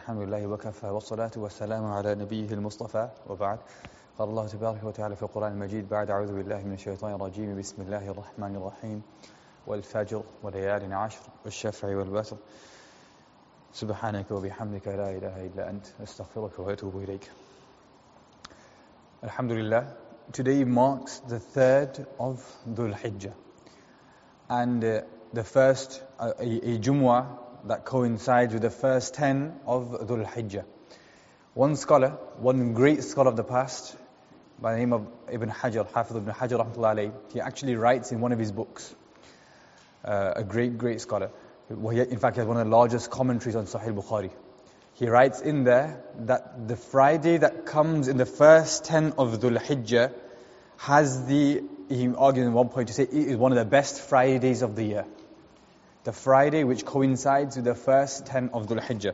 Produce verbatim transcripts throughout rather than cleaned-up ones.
الحمد لله وكفى والصلاة والسلام على نبيه المصطفى وبعد. قال الله تبارك وتعالى في القرآن المجيد بعد أعوذ بالله من الشيطان الرجيم بسم الله الرحمن الرحيم والفجر وليال عشر والشفع والوتر سبحانك وبحمدك لا إله إلا أنت أستغفرك وأتوب إليك. Alhamdulillah, today marks the third of Dhul Hijjah and uh, the first uh, a, a Jumu'ah that coincides with the first ten of Dhul Hijjah. One scholar, one great scholar of the past, by the name of Ibn Hajar, Hafiz Ibn Hajar rahmatullahi alayhi, he actually writes in one of his books, uh, a great, great scholar. Well, he, in fact, he has one of the largest commentaries on Sahih Bukhari. He writes in there that the Friday that comes in the first ten of Dhul Hijjah has the, he argues in one point to say, it is one of the best Fridays of the year. The Friday which coincides with the first ten of Dhul Hijjah.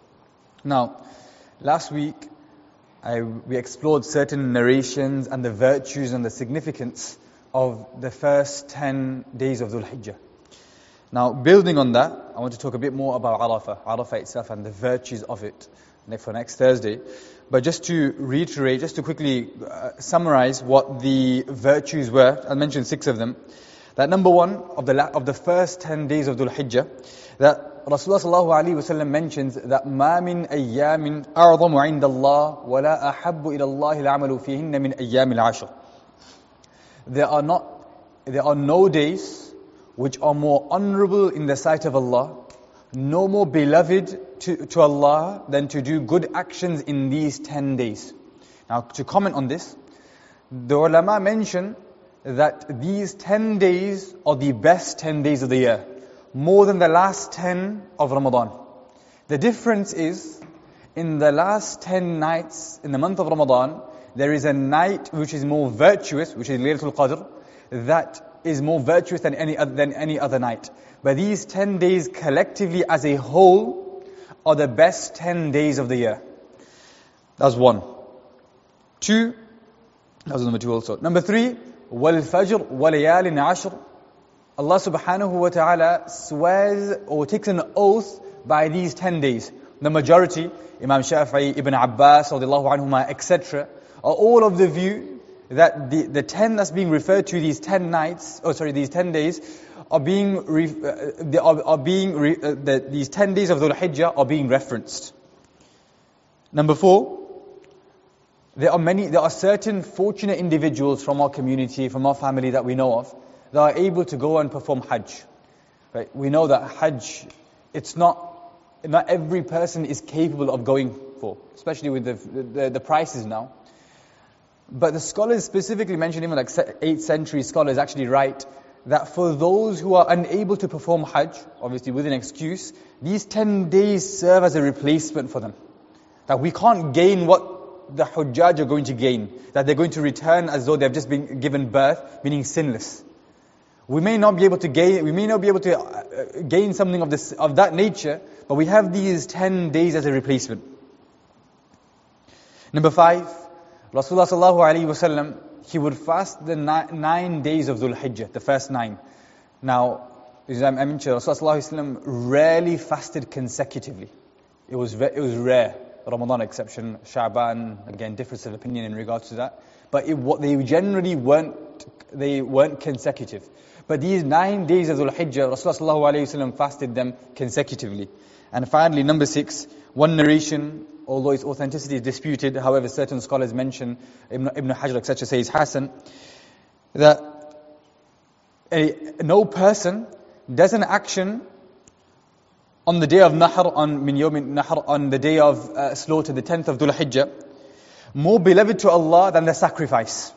Now, last week, I, we explored certain narrations and the virtues and the significance of the first ten days of Dhul Hijjah. Now, building on that, I want to talk a bit more about Arafah, Arafah itself and the virtues of it for next Thursday. But just to reiterate, just to quickly uh, summarize what the virtues were, I'll mention six of them. That number one, of the la- of the first ten days of Dhul Hijjah, that Rasulullah sallallahu alaihi wasallam mentions that مَا مِنْ أَيَّامٍ أَعْظَمُ عِنْدَ اللَّهِ وَلَا أَحَبُّ إِلَى اللَّهِ الْعَمَلُ فِيهِنَّ مِنْ أَيَّامِ الْعَشْرِ. There are not, there are no days which are more honorable in the sight of Allah, no more beloved to, to Allah than to do good actions in these ten days. Now, to comment on this, the ulama mention that these ten days are the best ten days of the year, more than the last ten of Ramadan. The difference is, in the last ten nights in the month of Ramadan, there is a night which is more virtuous, which is Laylatul Qadr, that is more virtuous than any other, than any other night. But these ten days collectively as a whole are the best ten days of the year. That's one. Two, that was number two also. Number three, وَالْفَجْرِ وَلَيَالٍ عَشْرٍ. Allah subhanahu wa ta'ala swears or takes an oath by these ten days. The majority, Imam Shafi'i, Ibn Abbas, radiallahu anhuma, et cetera, are all of the view that the, the ten that's being referred to, these ten nights, oh sorry, these ten days, are being, re, uh, they are, are being re, uh, the, these ten days of Dhul Hijjah are being referenced. Number four, there are many, there are certain fortunate individuals from our community, from our family that we know of, that are able to go and perform Hajj. Right? We know that Hajj, it's not, not every person is capable of going for, especially with the, the, the prices now. But the scholars specifically mention, even like eighth century scholars actually write that for those who are unable to perform Hajj, obviously with an excuse, these ten days serve as a replacement for them. That we can't gain what the Hujjaj are going to gain, that they're going to return as though they've just been given birth, meaning sinless. We may not be able to gain, we may not be able to uh, gain something of this, of that nature, but we have these ten days as a replacement. Number five, Rasulullah sallallahu alaihi wasallam, he would fast the ni- nine days of Dhul Hijjah, the first nine. Now, as I mentioned, Rasulullah sallallahu alaihi wasallam rarely fasted consecutively. It was ve- it was rare. Ramadan exception, Sha'ban, again, difference of opinion in regards to that. But it, what they generally weren't, they weren't consecutive. But these nine days of Dhul Hijjah, Rasulullah sallallahu alaihi wasallam fasted them consecutively. And finally, number six, one narration, although its authenticity is disputed, however, certain scholars mention, Ibn, Ibn Hajar, et cetera, says Hasan, that a, no person does an action on the day of Nahr, on min yawm Nahr, on the day of uh, slaughter, the tenth of Dhul Hijjah, more beloved to Allah than the sacrifice.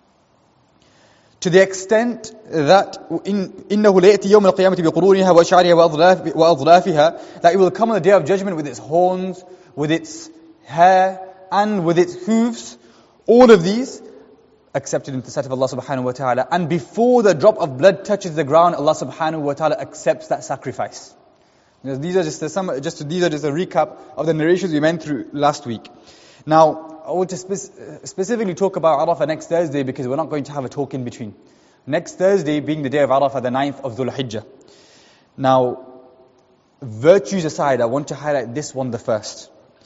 To the extent that إِنَّهُ لَيَأْتِي يَوْمَ الْقِيَامَةِ بِقُرُونِهَا وَأَشْعَارِهَا وَأَظْلَافِهَا, that it will come on the day of judgment with its horns, with its hair, and with its hooves. All of these accepted in the sight of Allah subhanahu wa ta'ala. And before the drop of blood touches the ground, Allah subhanahu wa ta'ala accepts that sacrifice. These are just the some, just these are just a recap of the narrations we went through last week. Now, I want to spe- specifically talk about Arafah next Thursday because we're not going to have a talk in between. Next Thursday being the day of Arafah, the ninth of Dhul Hijjah. Now, virtues aside, I want to highlight this one the first.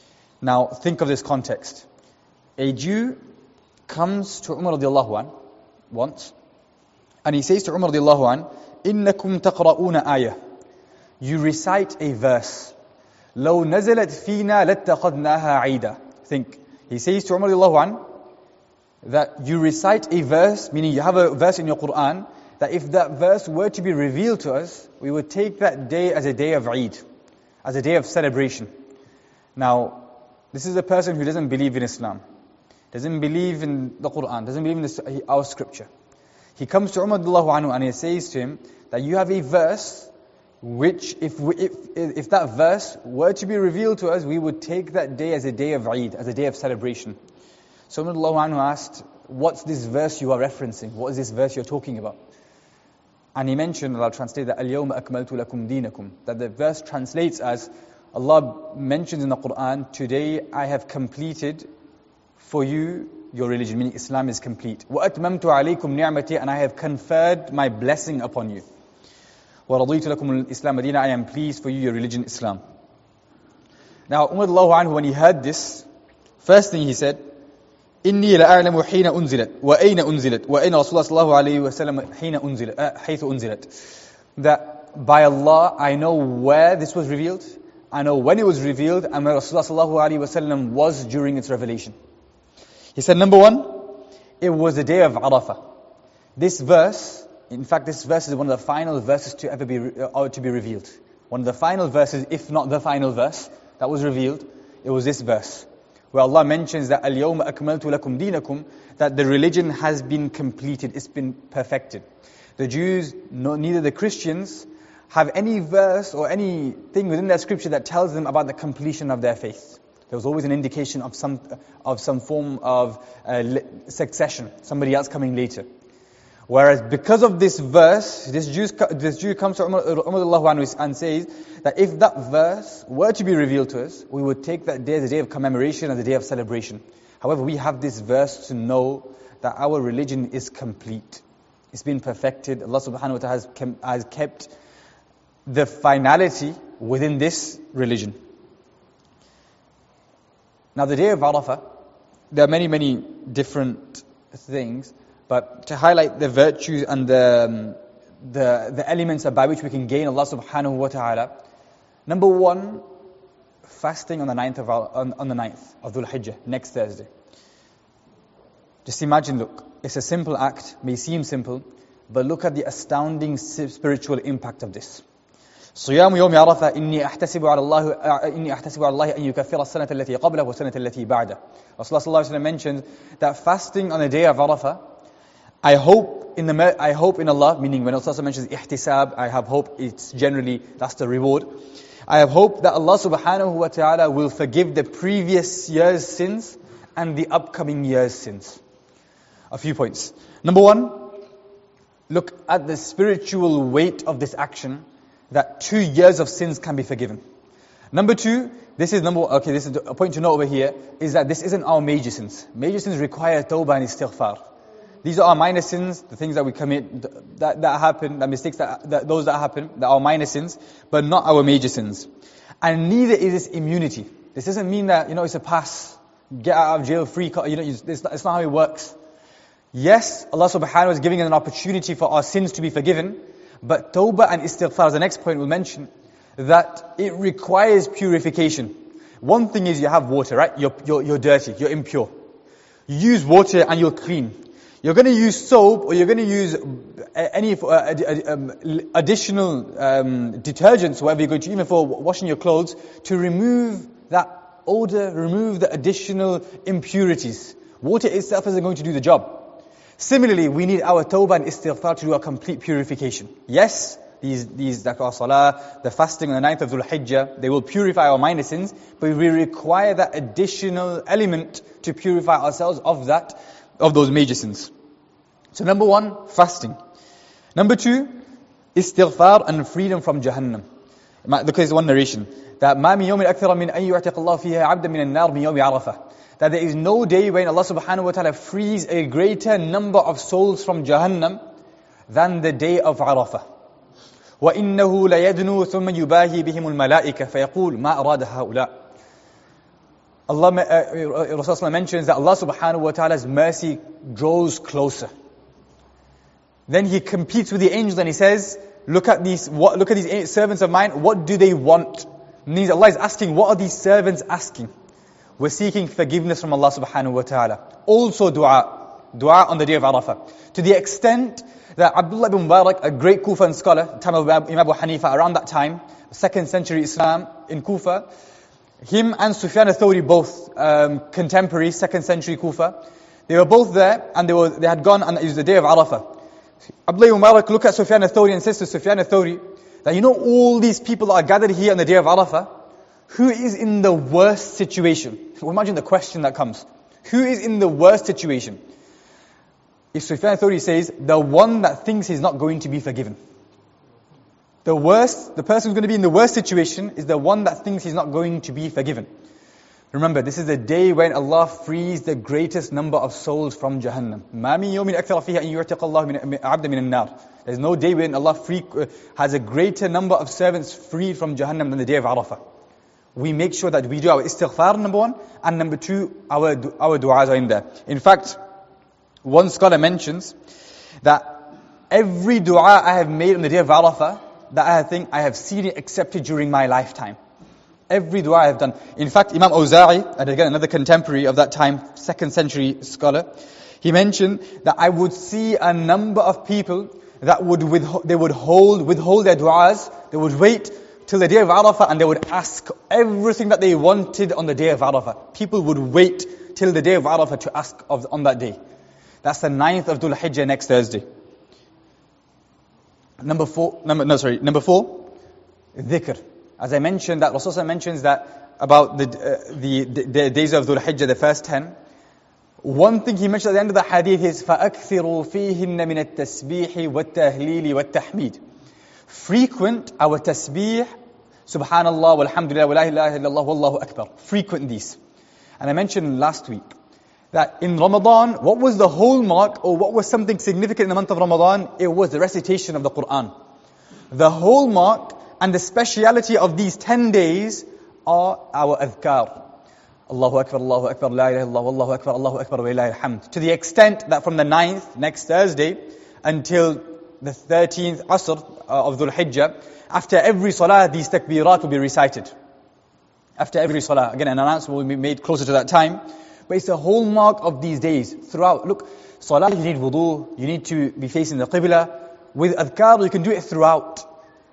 Now, think of this context. A Jew comes to Umar radiallahu an once, and he says to Umar radiallahu an, إِنَّكُمْ تَقْرَؤُونَ آيَةً. You recite a verse. لَوْ نَزَلَتْ فِينَا لَاتَّخَذْنَاهَا عِيدًا. Think, he says to Umar radiallahu an, that you recite a verse, meaning you have a verse in your Qur'an, that if that verse were to be revealed to us, we would take that day as a day of Eid, as a day of celebration. Now, this is a person who doesn't believe in Islam, doesn't believe in the Qur'an, doesn't believe in this, our scripture. He comes to Umar radiallahu anhu and he says to him that you have a verse which, if, we, if if that verse were to be revealed to us, we would take that day as a day of Eid, as a day of celebration. So Umar radiallahu anhu asked, what's this verse you are referencing? What is this verse you're talking about? And he mentioned, and I'll translate that, الْيَوْمَ أَكْمَلْتُ لَكُمْ دِينَكُمْ. That the verse translates as, Allah mentions in the Qur'an, today I have completed for you your religion, meaning Islam is complete. وَأَتْمَمْتُ عَلَيْكُمْ نِعْمَتِي. And I have conferred my blessing upon you. وَرَضِيتُ لَكُمُ الْإِسْلَامَ دِينًا. I am pleased for you your religion, Islam. Now, Umar radiallahu anhu, when he heard this, first thing he said, إني لأعلم حين أنزلت وأين أنزلت وأين رسول الله صلى الله عليه وسلم حين أنزلت حيث أنزلت. That by Allah I know where this was revealed, I know when it was revealed, and where Rasulullah صلى الله عليه وسلم was during its revelation. He said, number one, it was the day of Arafah. This verse, in fact, this verse is one of the final verses to ever be or to be revealed. One of the final verses, if not the final verse, that was revealed. It was this verse, where Allah mentions that الْيَوْمَ أَكْمَلْتُ لَكُمْ دِينَكُمْ, that the religion has been completed, it's been perfected. The Jews, no, neither the Christians, have any verse or anything within their scripture that tells them about the completion of their faith. There was always an indication of some of some form of uh, succession, somebody else coming later. Whereas because of this verse, this, Jews, this Jew comes to Umar, Umar and says that if that verse were to be revealed to us, we would take that day as a day of commemoration, as a day of celebration. However, we have this verse to know that our religion is complete. It's been perfected. Allah subhanahu wa ta'ala has, has kept the finality within this religion. Now the day of Arafah, there are many, many different things, but to highlight the virtues and the, um, the, the elements by which we can gain Allah subhanahu wa ta'ala. Number one, fasting on the ninth of, on, on the ninth of Dhul Hijjah, next Thursday. Just imagine, look, it's a simple act, may seem simple, but look at the astounding spiritual impact of this. صيام يوم عرفة إني أحتسب على الله إني أحتسب على الله أن يكفر السنة التي قبله والسنة التي بعده. Rasulullah sallallahu alaihi wasallam mentions that fasting on the day of Arafah, I hope in the I hope in Allah, meaning when Rasulullah mentions ihtisab, I have hope. It's generally that's the reward. I have hope that Allah subhanahu wa ta'ala will forgive the previous year's sins and the upcoming year's sins. A few points. Number one, look at the spiritual weight of this action, that two years of sins can be forgiven. Number two, this is number okay, this is a point to note over here, is that this isn't our major sins. Major sins require tawbah and istighfar. These are our minor sins, the things that we commit, that, that happen, the mistakes that, that those that happen, that are minor sins, but not our major sins. And neither is this immunity. This doesn't mean that, you know, it's a pass, get out of jail free, you know, it's not, it's not how it works. Yes, Allah subhanahu wa ta'ala is giving us an opportunity for our sins to be forgiven, but tawbah and istighfar, as the next point we'll mention, that it requires purification. One thing is you have water, right? You're, you're, you're dirty, you're impure. You use water and you're clean. You're going to use soap or you're going to use any uh, um, additional um, detergents, whatever you're going to, even for washing your clothes, to remove that odor, remove the additional impurities. Water itself isn't going to do the job. Similarly, we need our tawbah and istighfar to do a complete purification. Yes, these, these like our salah, the fasting on the ninth of Dhul Hijjah, they will purify our minor sins, but we require that additional element to purify ourselves of that, of those major sins. So number one, fasting. Number two, istighfar and freedom from Jahannam. Look, there's one narration, that مَا مِن يَوْمٍ أَكْثَرَ مِنْ أَن يُعْتِقَ اللَّهُ فِيهَا عَبْدًا مِنَ النَّارِ مِنْ يَوْمِ عَرَفَةٍ. That there is no day when Allah subhanahu wa ta'ala frees a greater number of souls from Jahannam than the day of Arafah. وَإِنَّهُ لَيَدْنُو ثُمَّ يُبَاهِي بِهِمُ الْمَلَائِكَةِ فَيَقُولُ مَا أَرَادَ هَؤُلَاءِ. Allah, uh, Rasulullah mentions that Allah subhanahu wa ta'ala's mercy grows closer. Then he competes with the angels and he says, look at these, what, look at these servants of mine, what do they want? Means Allah is asking, what are these servants asking? We're seeking forgiveness from Allah subhanahu wa ta'ala. Also dua, dua on the day of Arafah. To the extent that Abdullah ibn Mubarak, a great Kufan scholar, time of Imam Abu Hanifa, around that time, second century Islam in Kufa, him and Sufyan al-Thawri, both um, contemporary, second century Kufa, they were both there and they were they had gone, and it was the day of Arafah. Abdullah ibn Mubarak looked at Sufyan al-Thawri and says to Sufyan al-Thawri that, you know, all these people that are gathered here on the day of Arafah, who is in the worst situation? So imagine the question that comes. Who is in the worst situation? If Sufyan al-Thawri says, the one that thinks he's not going to be forgiven. The worst, the person who's going to be in the worst situation is the one that thinks he's not going to be forgiven. Remember, this is the day when Allah frees the greatest number of souls from Jahannam. مَا مِن يَوْمٍ أَكْثَرَ فِيهَا أَن يُعْتِقَ اللَّهُ عَبْدًا مِنَ النَّارِ. There's no day when Allah free, uh, has a greater number of servants freed from Jahannam than the day of Arafah. We make sure that we do our istighfar, number one, and number two, our our du'as are in there. In fact, one scholar mentions that every du'a I have made on the day of Arafah, that I think I have seen it accepted during my lifetime. Every dua I have done. In fact, Imam Awza'i, and again another contemporary of that time, second century scholar, he mentioned that I would see a number of people that would withhold, they would hold, withhold their du'as, they would wait till the day of Arafah and they would ask everything that they wanted on the day of Arafah. People would wait till the day of Arafah to ask of, on that day. That's the ninth of Dhul Hijjah, next Thursday. Number four, number, no sorry, number four, dhikr. As I mentioned, that Rasulullah mentions that about the, uh, the, the, the days of Dhul Hijjah, the first ten. One thing he mentioned at the end of the hadith is, فَأَكْثِرُوا فِيهِنَّ مِنَ التَّسْبِيحِ وَالتَّهْلِيلِ وَالتَّحْمِيدِ. Frequent our tasbih, subhanallah, walhamdulillah, wa la ilaha illallah, wallahu akbar. Frequent these. And I mentioned last week that in Ramadan, what was the hallmark, or what was something significant in the month of Ramadan? It was the recitation of the Qur'an. The hallmark and the speciality of these ten days are our adhkar. Allahu Akbar, Allahu Akbar, La ilaha illallah, Wallahu Akbar, Allahu Akbar, wa lillahi alhamd. To the extent that from the ninth, next Thursday, until the thirteenth Asr of Dhul Hijjah, after every salah, these takbirat will be recited. After every salah. Again, an announcement will be made closer to that time. But it's the hallmark of these days. Throughout, look, salah, you need wudu, you need to be facing the qibla. With adhkar, you can do it throughout.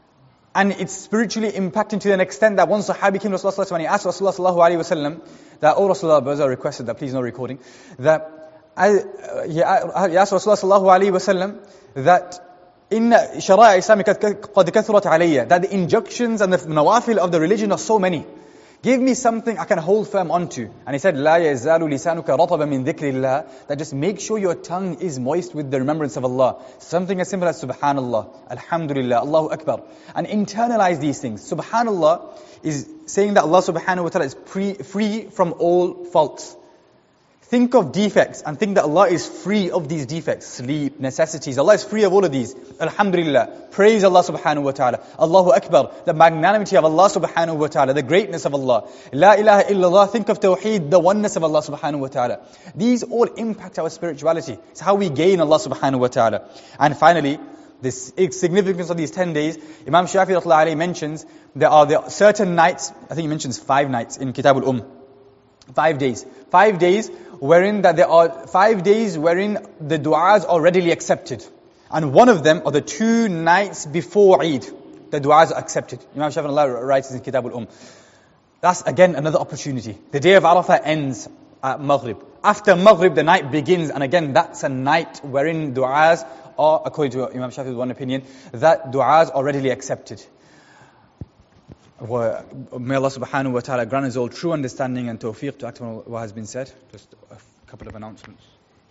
And it's spiritually impacting to an extent that one Sahabi came to Rasulullah when he asked Rasulullah sallallahu alaihi wasallam that, oh Rasulullah, Baza requested that, please no recording, that I, he asked Rasulullah sallallahu alaihi wasallam that inna shara'a Islami qad kathurat alayya, that the injunctions and the nawafil of the religion are so many. Give me something I can hold firm onto. And he said, لا يزال لسانك رطبا من ذكر الله, that just make sure your tongue is moist with the remembrance of Allah. Something as simple as Subhanallah, Alhamdulillah, Allahu Akbar. And internalize these things. Subhanallah is saying that Allah subhanahu wa ta'ala is pre, free from all faults. Think of defects and think that Allah is free of these defects. Sleep, necessities, Allah is free of all of these. Alhamdulillah, praise Allah subhanahu wa ta'ala. Allahu Akbar, the magnanimity of Allah subhanahu wa ta'ala, the greatness of Allah. La ilaha illallah, think of tawheed, the oneness of Allah subhanahu wa ta'ala. These all impact our spirituality. It's how we gain Allah subhanahu wa ta'ala. And finally, the significance of these ten days, Imam Shafi'i rahmatullahi alayhi mentions, there are there certain nights, I think he mentions five nights in Kitab al-Umm. Five days. Five days wherein that there are five days wherein the du'as are readily accepted. And one of them are the two nights before Eid. The du'as are accepted. Imam Shafi'i writes in Kitab al-Umm. That's again another opportunity. The day of Arafah ends at Maghrib. After Maghrib the night begins, and again that's a night wherein du'as are, according to Imam Shafi'i's one opinion, that du'as are readily accepted. May Allah subhanahu wa ta'ala grant us all true understanding and tawfiq to act on what has been said. Just a couple of announcements.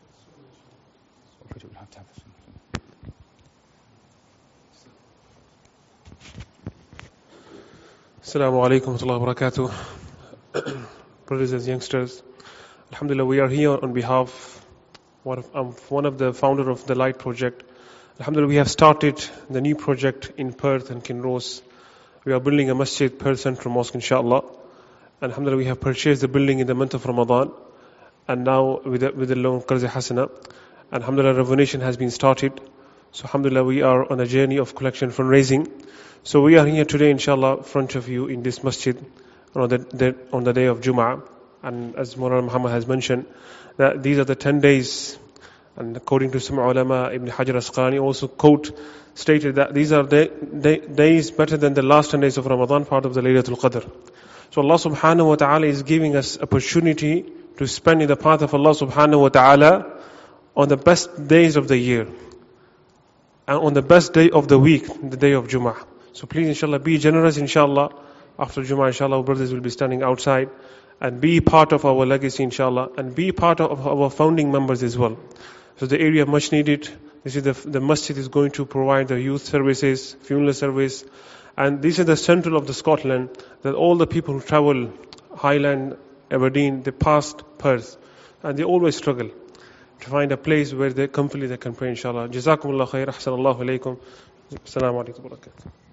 Assalamu alaikum wa rahmatullahi wa barakatuh. Brothers and youngsters, Alhamdulillah, we are here on behalf of um, one of the founder of the Light Project. Alhamdulillah, we have started the new project in Perth and Kinross. We are building a masjid, Perth Central Mosque, inshallah. Alhamdulillah, we have purchased the building in the month of Ramadan, and now with the, with the loan Qarz Hasana, Alhamdulillah, renovation has been started. So Alhamdulillah, we are on a journey of collection fundraising. So we are here today, inshallah, in front of you in this masjid on the, the, on the day of Jum'ah. And as Mawlana Muhammad has mentioned, that these are the ten days, and according to some ulama, Ibn Hajar Asqalani also quote, stated that these are day, day, days better than the last ten days of Ramadan, part of the Laylatul Qadr. So Allah subhanahu wa ta'ala is giving us opportunity to spend in the path of Allah subhanahu wa ta'ala on the best days of the year, and on the best day of the week, the day of Jum'ah. So please, inshallah, be generous, inshallah. After Jum'ah, inshallah, our brothers will be standing outside, and be part of our legacy, inshallah, and be part of our founding members as well. So the area much needed. This is the, the masjid is going to provide the youth services, funeral service, and this is the central of the Scotland, that all the people who travel, Highland, Aberdeen, they passed Perth, and they always struggle to find a place where they comfortably they can pray, inshallah. Jazakumullah khair, ahsanallahu alaykum. Assalamu alaikum wa barakatuh.